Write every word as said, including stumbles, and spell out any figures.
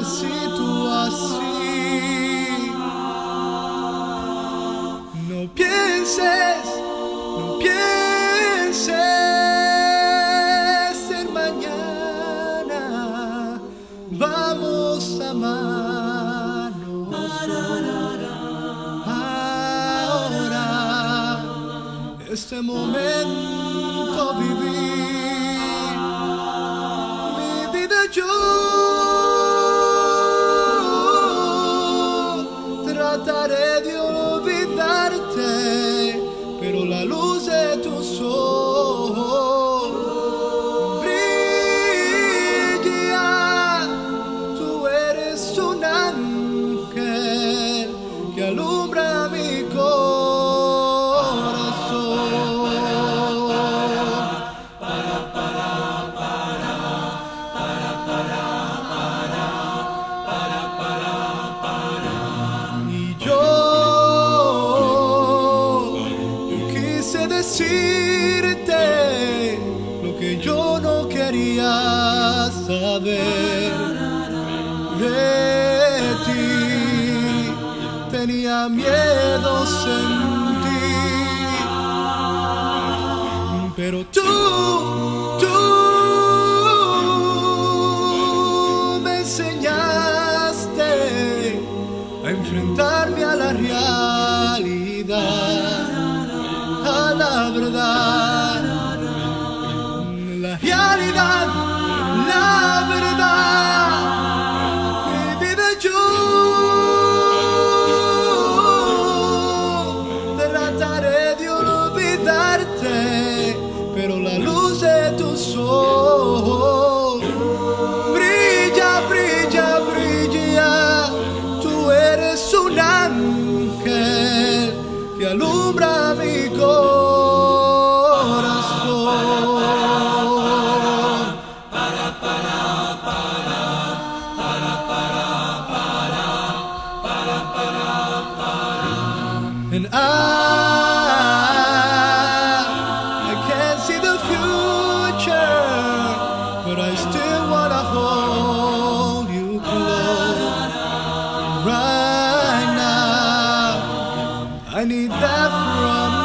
necesito así. No pienses, no pienses en mañana. Vamos a amarnos ahora. Este momento vivir mi vida yo. Trataré de olvidarte, pero la luz de tus ojos brilla. Tú eres un ángel que alumbra mi corazón. Para, para, para, para, para, para, para, para, para. Y yo quise decirte lo que yo no quería saber de ti. Tenía miedo sentir, pero tú, tú me enseñaste a enfrentarme a la realidad, a la verdad, la realidad, la verdad. Mi vida yo trataré de olvidarte, pero la luz de tus ojos brilla, brilla, brilla. Tú eres un ángel que alumbra mi corazón. Para, para, para, para, para, para, para, para, para. And I, I can't see the future, but I still wanna hold you close right now. I need that from